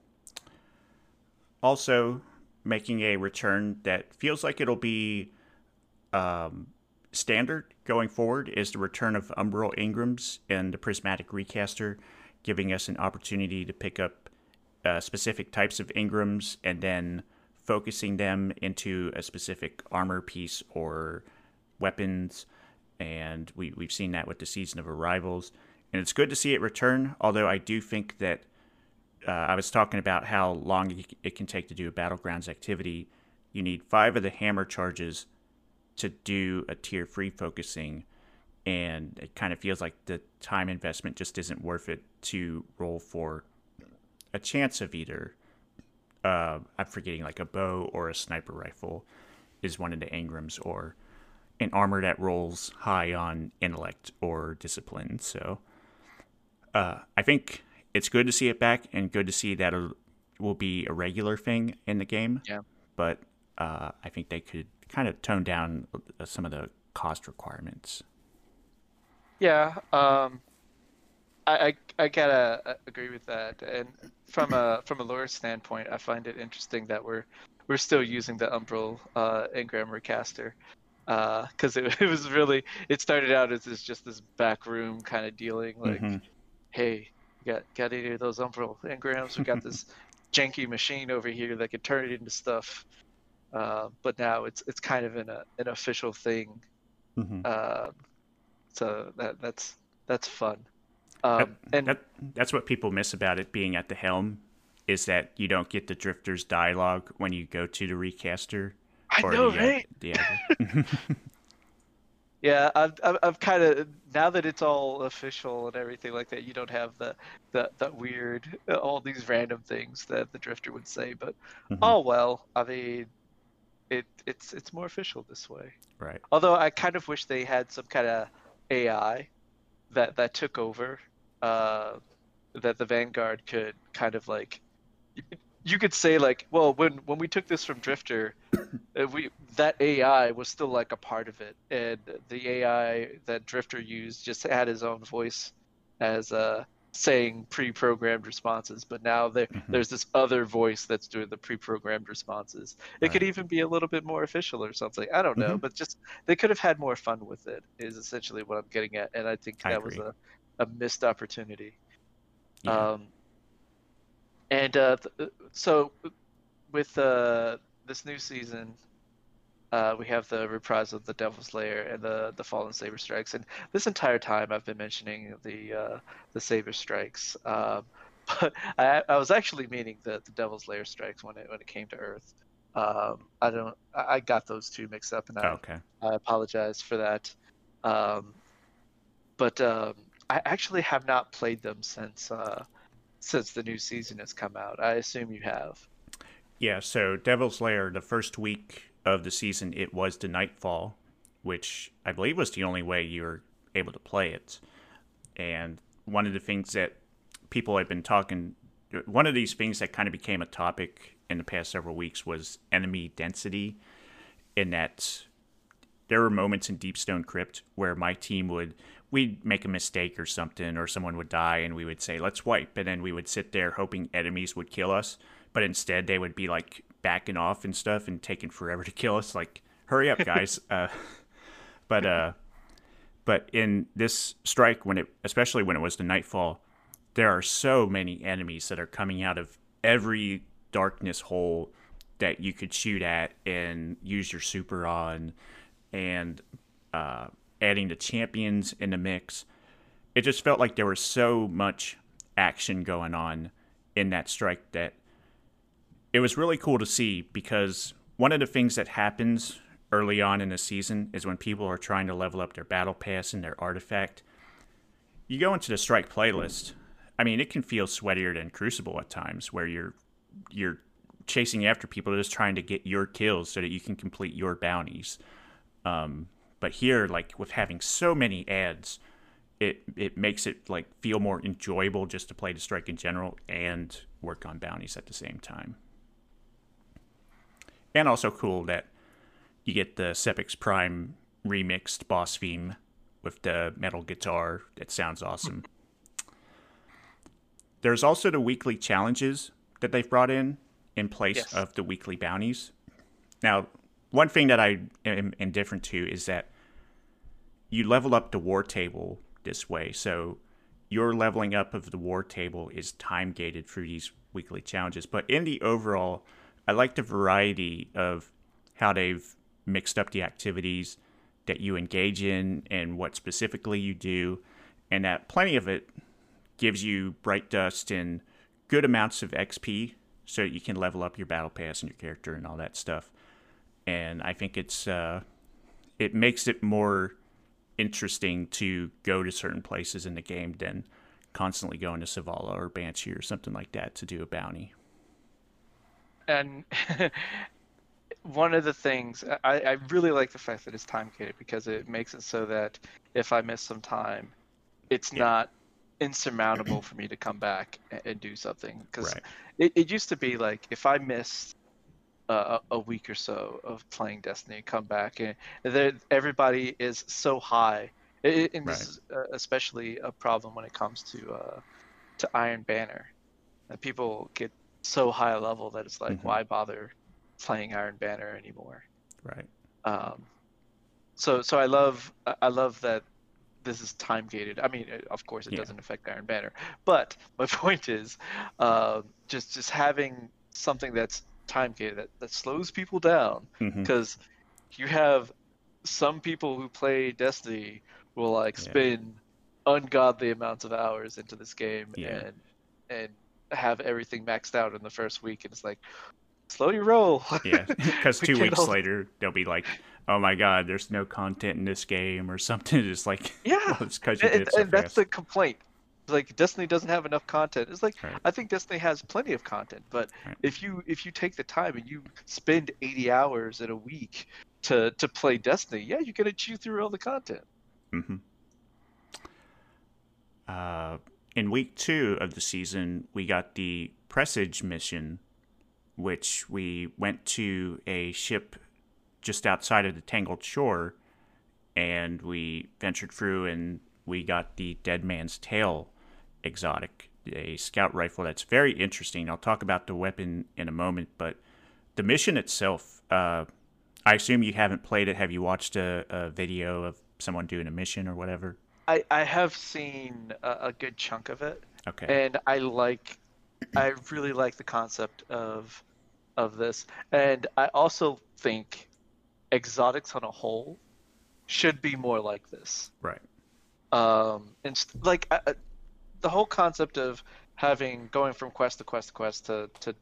Also, making a return that feels like it'll be um, standard going forward is the return of Umbral Ingrams and the Prismatic Recaster, giving us an opportunity to pick up uh, specific types of Ingrams and then focusing them into a specific armor piece or weapons. And we, we've seen that with the Season of Arrivals. And it's good to see it return, although I do think that uh, I was talking about how long it can take to do a Battlegrounds activity. You need five of the hammer charges to do a tier free focusing, and it kind of feels like the time investment just isn't worth it to roll for a chance of either. Uh, I'm forgetting like a bow or a sniper rifle is one of the Ingrams, or an armor that rolls high on intellect or discipline. So uh, I think it's good to see it back and good to see that it will be a regular thing in the game. Yeah. But uh, I think they could kind of tone down some of the cost requirements. Yeah. Um, I, I I gotta uh, agree with that. And from a from a lore standpoint, I find it interesting that we're we're still using the Umbral uh, Engram Recaster. Because it, it was really it started out as this just this back room kind of dealing Mm-hmm. like, hey, you got got any of those Umbral Engrams? We got this janky machine over here that could turn it into stuff. Uh, but now it's it's kind of an a, an official thing. Mm-hmm. Uh, so that that's that's fun. That, Um, and that that's what people miss about it being at the helm, is that you don't get the drifters dialogue when you go to the recaster I or know, the uh, right? the other. Yeah, I've I've, I've kind of now that it's all official and everything like that, you don't have the the the weird uh, all these random things that the drifter would say. But Hmm. oh well, I mean, it it's it's more official this way. Right. Although I kind of wish they had some kind of A I that that took over, uh, that the Vanguard could kind of like you could say like, well, when when we took this from Drifter, uh, we that A I was still like a part of it, and the A I that Drifter used just had his own voice as uh saying pre-programmed responses, but now there Hmm. there's this other voice that's doing the pre-programmed responses. It could Right. even be a little bit more official or something. I don't know, Hmm. but just they could have had more fun with it is essentially what I'm getting at, and I think I that was agree. a a missed opportunity. Yeah. Um, and uh, th- so with uh, this new season, uh, we have the reprisal of the Devil's Lair and the the Fallen Saber Strikes. And this entire time, I've been mentioning the uh, the Saber Strikes, um, but I, I was actually meaning the the Devil's Lair Strikes when it when it came to Earth. Um, I don't I I got those two mixed up, and I Okay. I apologize for that. Um, but um, I actually have not played them since uh, since the new season has come out. I assume you have. Yeah. So Devil's Lair, the first week of the season, it was the Nightfall, which I believe was the only way you were able to play it. And one of the things that people have been talking, one of these things that kind of became a topic in the past several weeks was enemy density. In that there were moments in Deepstone Crypt where my team would we'd make a mistake or something, or someone would die, and we would say let's wipe, and then we would sit there hoping enemies would kill us, but instead they would be like backing off and stuff and taking forever to kill us. Like, hurry up, guys! uh, but uh, but in this strike, when it especially when it was the Nightfall, there are so many enemies that are coming out of every darkness hole that you could shoot at and use your super on, and uh, adding the champions in the mix. It just felt like there was so much action going on in that strike that it was really cool to see, because one of the things that happens early on in the season is when people are trying to level up their battle pass and their artifact. You go into the strike playlist. I mean, it can feel sweatier than Crucible at times, where you're you're chasing after people just trying to get your kills so that you can complete your bounties. Um, but here, like with having so many ads, it it makes it like feel more enjoyable just to play the strike in general and work on bounties at the same time. And also cool that you get the Sepix Prime remixed boss theme with the metal guitar. That sounds awesome. There's also the weekly challenges that they've brought in in place Yes. of the weekly bounties. Now, one thing that I am indifferent to is that you level up the war table this way. So your leveling up of the war table is time gated through these weekly challenges. But in the overall, I like the variety of how they've mixed up the activities that you engage in and what specifically you do, and that plenty of it gives you bright dust and good amounts of X P so that you can level up your battle pass and your character and all that stuff. And I think it's uh, it makes it more interesting to go to certain places in the game than constantly going to Savala or Banshee or something like that to do a bounty. And one of the things I, I really like the fact that it's time gated because it makes it so that if I miss some time, it's Yeah, not insurmountable for me to come back and, and do something. Because right. it, it used to be like if I missed a, a week or so of playing Destiny, come back and there everybody is so high It, and this Right. is uh, especially a problem when it comes to uh, to Iron Banner. And people get so high level that it's like, Hmm. why bother playing Iron Banner anymore? Right. Um, so so I love I I love that this is time gated. I mean, uh, of course, it Yeah. doesn't affect Iron Banner, but my point is, um, just just having something that's time gated that, that slows people down, Hmm. because you have some people who play Destiny will like Yeah. spend ungodly amounts of hours into this game Yeah. and and have everything maxed out in the first week, and it's like, slow your roll. Yeah. Because We two can't weeks all. later they'll be like, "Oh my God, there's no content in this game" or something. Just like, Yeah, well, it's because you did and, it so and that's fast. the complaint. Like Destiny doesn't have enough content. It's like, Right. I think Destiny has plenty of content, but Right. if you if you take the time and you spend eighty hours in a week to to play Destiny, yeah, you're gonna chew through all the content. Hmm. Uh, in week two of the season, we got the Presage mission, which we went to a ship just outside of the Tangled Shore, and we ventured through and we got the Dead Man's Tail exotic, a scout rifle that's very interesting. I'll talk about the weapon in a moment, but the mission itself, uh, I assume you haven't played it. Have you watched a, a video of someone doing a mission or whatever? I I have seen a, a good chunk of it, Okay. and I like I really like the concept of of this, and I also think exotics on a whole should be more like this. Right. Um, and st- like I, I- the whole concept of having going from quest to quest to quest to to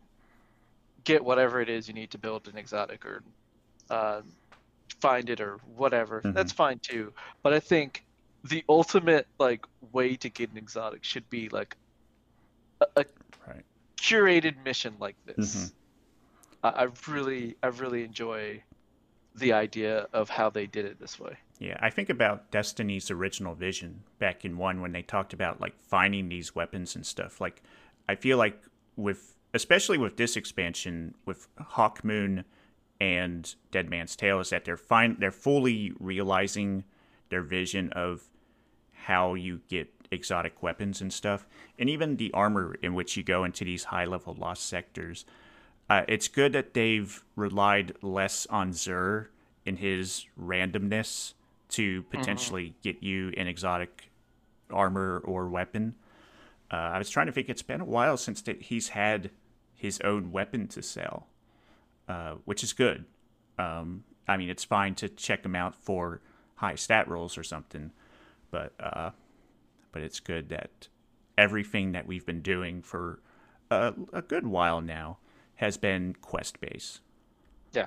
get whatever it is you need to build an exotic or uh, find it or whatever, Mm-hmm. that's fine too. But I think the ultimate like way to get an exotic should be like a, a Right. curated mission like Mm-hmm. this. I, I really I really enjoy the idea of how they did it this way. Yeah, I think about Destiny's original vision back in one when they talked about like finding these weapons and stuff. Like, I feel like with especially with this expansion with Hawk Moon and Dead Man's Tale is that they're fine they're fully realizing their vision of how you get exotic weapons and stuff, and even the armor in which you go into these high level lost sectors. Uh, it's good that they've relied less on Zur in his randomness to Hmm. potentially get you an exotic armor or weapon. Uh, I was trying to think; it's been a while since that he's had his own weapon to sell, uh, which is good. Um, I mean, it's fine to check him out for high stat rolls or something, but uh, but it's good that everything that we've been doing for a, a good while now has been quest based. Yeah.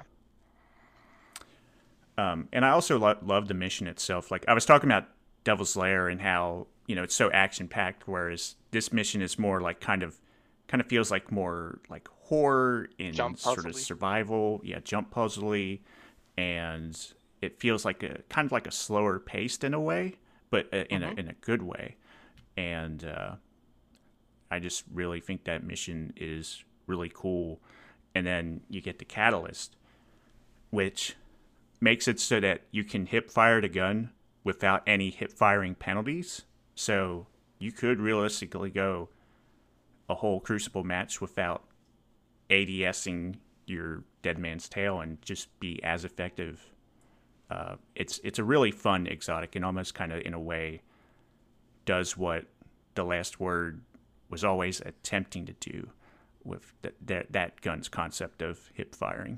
Um, and I also lo- love the mission itself. Like I was talking about Devil's Lair and how you know it's so action packed, whereas this mission is more like kind of kind of feels like more like horror in Jump sort of puzzly. survival, yeah, jump puzzly, and it feels like a kind of like a slower paced in a way, but uh, in a Hmm. in a good way. And uh, I just really think that mission is really cool. And then you get the catalyst, which makes it so that you can hip fire the gun without any hip firing penalties. So you could realistically go a whole Crucible match without ADSing your Dead Man's Tail and just be as effective. Uh, it's it's a really fun exotic and almost kind of in a way does what the Last Word was always attempting to do with th- that that gun's concept of hip firing.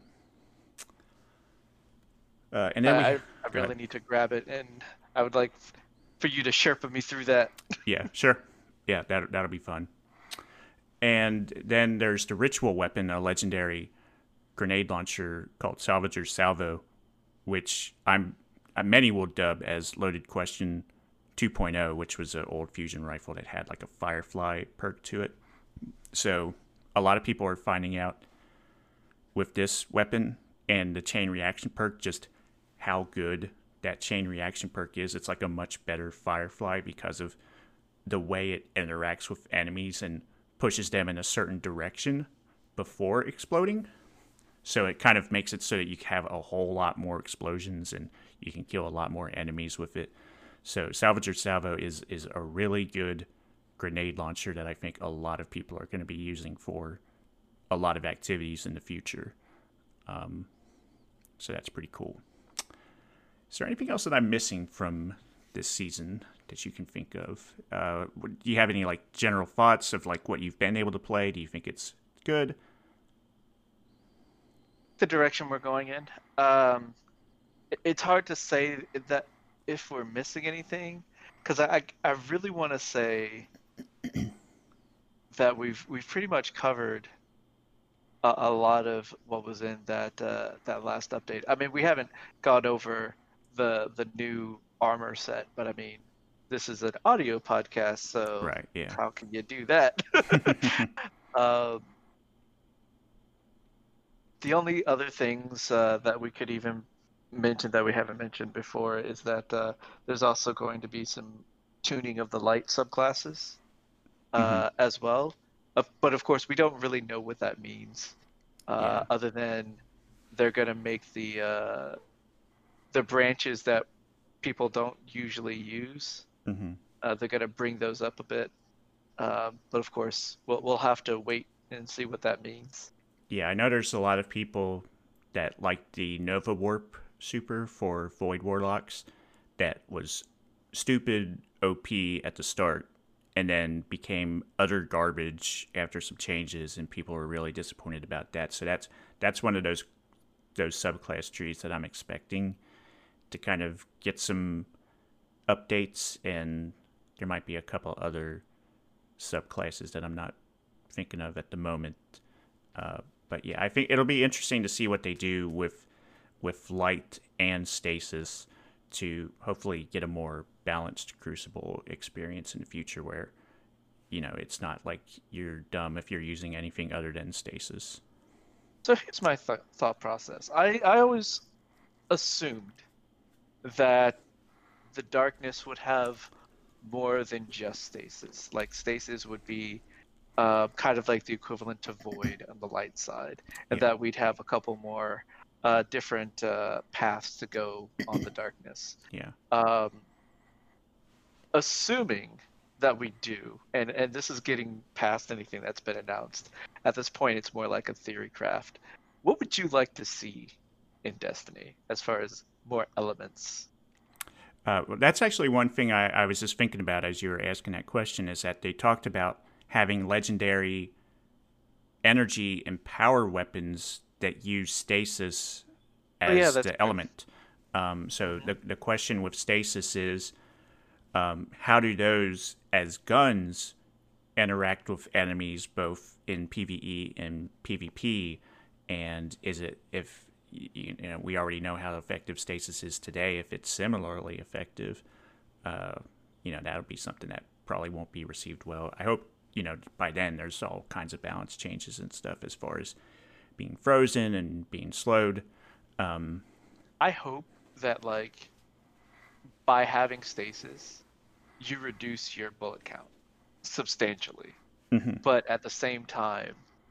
Uh, and I then I we I go ahead. really need to grab it, and I would like f- for you to Sherpa me through that. Yeah, sure. Yeah, that that'll be fun. And then there's the ritual weapon, a legendary grenade launcher called Salvager's Salvo, which I'm uh, many will dub as Loaded Question 2.0, which was an old fusion rifle that had like a Firefly perk to it. So a lot of people are finding out with this weapon and the chain reaction perk just how good that chain reaction perk is. It's like a much better Firefly because of the way it interacts with enemies and pushes them in a certain direction before exploding. So it kind of makes it so that you have a whole lot more explosions and you can kill a lot more enemies with it. So Salvager Salvo is is a really good grenade launcher that I think a lot of people are going to be using for a lot of activities in the future. Um, so that's pretty cool. Is there anything else that I'm missing from this season that you can think of? Uh, do you have any like general thoughts of like what you've been able to play? Do you think it's good? The direction we're going in. Um, it- it's hard to say that if we're missing anything, because I, I I really want to say that we've we've pretty much covered a, a lot of what was in that uh, that last update. I mean, we haven't gone over the the new armor set, but I mean, this is an audio podcast, so Right. Yeah. how can you do that? um, the only other things uh, that we could even mention that we haven't mentioned before is that uh, there's also going to be some tuning of the light subclasses hmm uh, as well. Uh, but of course, we don't really know what that means, uh, Yeah. other than they're going to make the uh, the branches that people don't usually use. hmm Uh, they're going to bring those up a bit. Um, but of course, we'll we'll have to wait and see what that means. Yeah. I know there's a lot of people that like the Nova Warp super for Void Warlocks that was stupid O P at the start and then became utter garbage after some changes, and people were really disappointed about that. So that's that's one of those those subclass trees that I'm expecting to kind of get some updates, and there might be a couple other subclasses that I'm not thinking of at the moment. Uh, but yeah, I think it'll be interesting to see what they do with with light and stasis to hopefully get a more balanced Crucible experience in the future where, you know, it's not like you're dumb if you're using anything other than stasis. So here's my th- thought process. I I always assumed that the darkness would have more than just stasis. Like stasis would be uh, kind of like the equivalent to void on the light side, and Yeah. that we'd have a couple more uh, different uh, paths to go on the darkness. Yeah. Um, assuming that we do, and and this is getting past anything that's been announced. At this point, it's more like a theory craft. What would you like to see in Destiny as far as more elements? Uh, well, that's actually one thing I, I was just thinking about as you were asking that question is that they talked about having legendary energy and power weapons that use stasis Oh yeah, as that's the true. element. Um, so Mhm. the the question with stasis is um, how do those as guns interact with enemies both in PvE and PvP, and is it if you know we already know how effective stasis is today. If it's similarly effective, uh, you know that'll be something that probably won't be received well. I hope you know by then there's all kinds of balance changes and stuff as far as being frozen and being slowed. Um, I hope that like by having stasis, you reduce your bullet count substantially. mhm, But at the same time,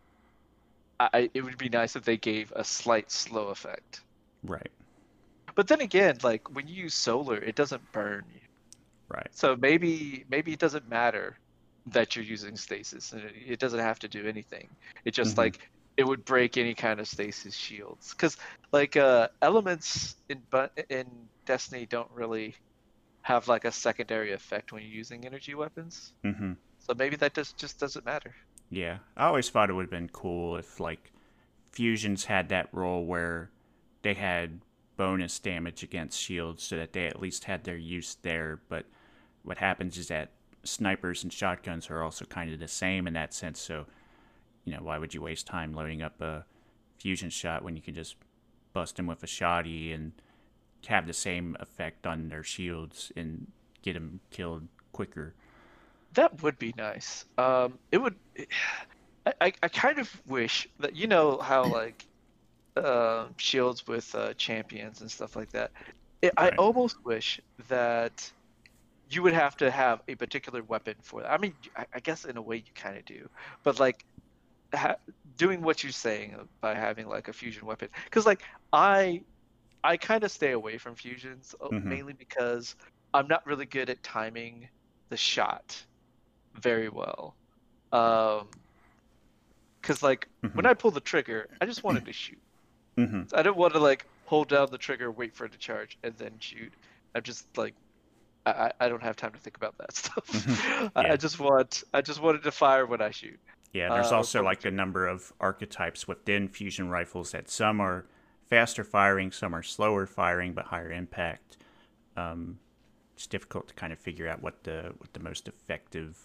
I, it would be nice if they gave a slight slow effect. right, But then again, like when you use solar, it doesn't burn you. right. So maybe maybe it doesn't matter that you're using stasis, and it, it doesn't have to do anything. It just hmm like it would break any kind of stasis shields, because like uh, elements in but in Destiny don't really have like a secondary effect when you're using energy weapons. hmm So maybe that just just doesn't matter. Yeah, I always thought it would have been cool if like fusions had that role where they had bonus damage against shields so that they at least had their use there. But what happens is that snipers and shotguns are also kind of the same in that sense. So, you know, why would you waste time loading up a fusion shot when you can just bust them with a shotty and have the same effect on their shields and get them killed quicker? That would be nice. Um, it would. I, I, I kind of wish that you know how like uh, shields with uh, champions and stuff like that. It, I Right. almost wish that you would have to have a particular weapon for that. I mean, I, I guess in a way you kind of do, but like ha doing what you're saying by having like a fusion weapon, because like I I kind of stay away from fusions uh, hmm mainly because I'm not really good at timing the shot very well. Um, because like Mm-hmm. when I pull the trigger, I just wanted to shoot. Mm-hmm. So I don't want to like hold down the trigger, wait for it to charge, and then shoot. I'm just like I, I I don't have time to think about that stuff. Mm-hmm. I, I Yeah. just want I just wanted to fire when I shoot. Yeah, there's Uh, or also pull the like a trigger. number of archetypes within fusion rifles that some are faster firing, some are slower firing but higher impact. Um, it's difficult to kind of figure out what the what the most effective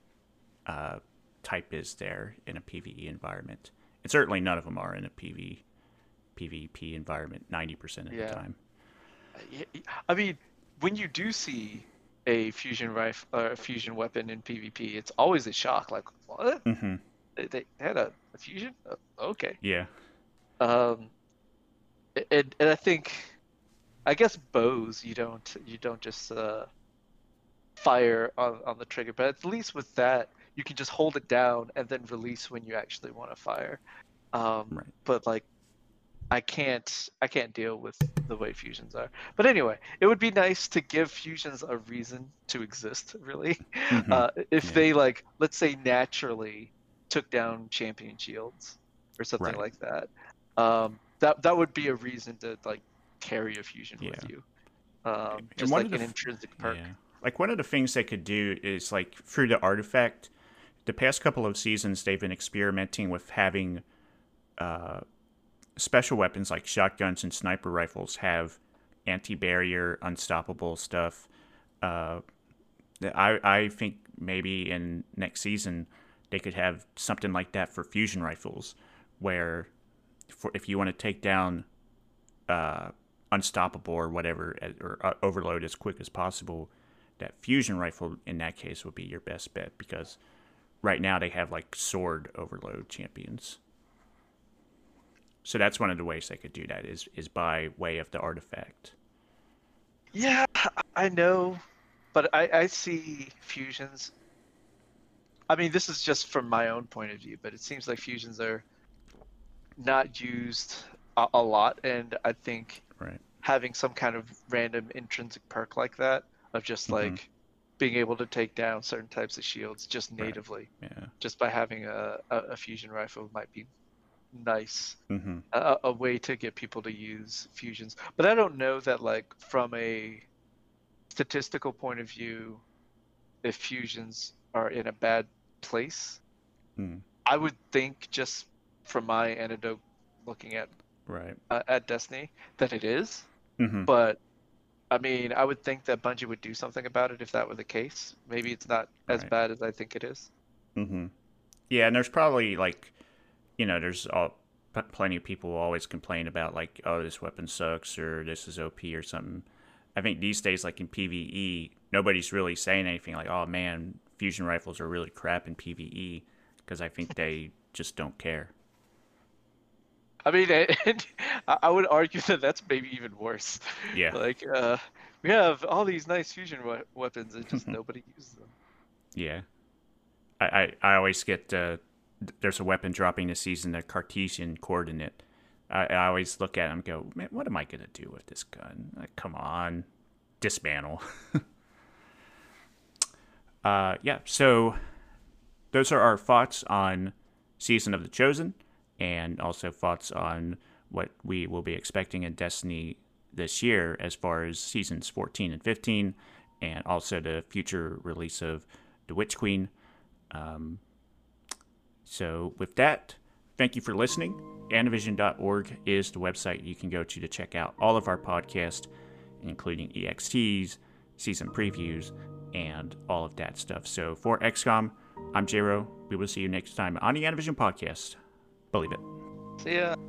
uh, type is there in a PvE environment. And certainly none of them are in a PV, PvP environment ninety percent of the Yeah. time. Y- y- I mean, when you do see a fusion rifle or a fusion weapon in PvP, it's always a shock. Like, what? Mm-hmm. They, they had a, a fusion? Oh, okay. Yeah. Um, a- and and I think, I guess bows you don't you don't just uh, fire on on the trigger, but at least with that you can just hold it down and then release when you actually want to fire. Um, Right. but like I can't I can't deal with the way fusions are. But anyway, it would be nice to give fusions a reason to exist, really. Mm-hmm. Uh, if Yeah. they like, let's say naturally took down champion shields or something Right. like that. Um, that that would be a reason to like carry a fusion Yeah. with you. Um, And just one like of the an f- intrinsic perk. yeah, like one of the things they could do is like through the artifact. The past couple of seasons, they've been experimenting with having uh, special weapons like shotguns and sniper rifles have anti-barrier, unstoppable stuff. Uh, I I think maybe in next season they could have something like that for fusion rifles, where for, if you want to take down uh, unstoppable or whatever or uh, overload as quick as possible, that fusion rifle in that case would be your best bet because right now they have like sword overload champions. So that's one of the ways they could do that is is by way of the artifact. Yeah, I know, but I, I see fusions. I mean, this is just from my own point of view, but it seems like fusions are not used a, a lot, and I think Right. having some kind of random intrinsic perk like that of just Mm-hmm. like being able to take down certain types of shields just Right. natively, Yeah. just by having a, a, a fusion rifle might be nice. Mm-hmm. A, a way to get people to use fusions. But I don't know that like from a statistical point of view, if fusions are in a bad place. Mm. I would think just from my anecdote looking at Right. uh, at Destiny that it is. Mm-hmm. But I mean, I would think that Bungie would do something about it if that were the case. Maybe it's not as Right. bad as I think it is. Mm-hmm. Yeah, and there's probably like, you know, there's all p- plenty of people who always complain about like, oh, this weapon sucks or this is O P or something. I think these days, like in PvE, nobody's really saying anything like, oh man, fusion rifles are really crap in PvE because I think they just don't care. I mean, and I would argue that that's maybe even worse. Yeah. Like, uh, we have all these nice fusion we- weapons, and just nobody uses them. Yeah. I, I, I always get, uh, there's a weapon dropping this season, the Cartesian coordinate. I, I always look at it and go, man, what am I going to do with this gun? Like, come on. Dismantle. uh, yeah, so those are our thoughts on Season of the Chosen and also thoughts on what we will be expecting in Destiny this year as far as Seasons fourteen and fifteen and also the future release of The Witch Queen. Um, so with that, thank you for listening. Anavision dot org is the website you can go to to check out all of our podcasts, including E X Ts, season previews, and all of that stuff. So for X COM, I'm J-Ro. We will see you next time on the Anavision Podcast. Believe it. See ya.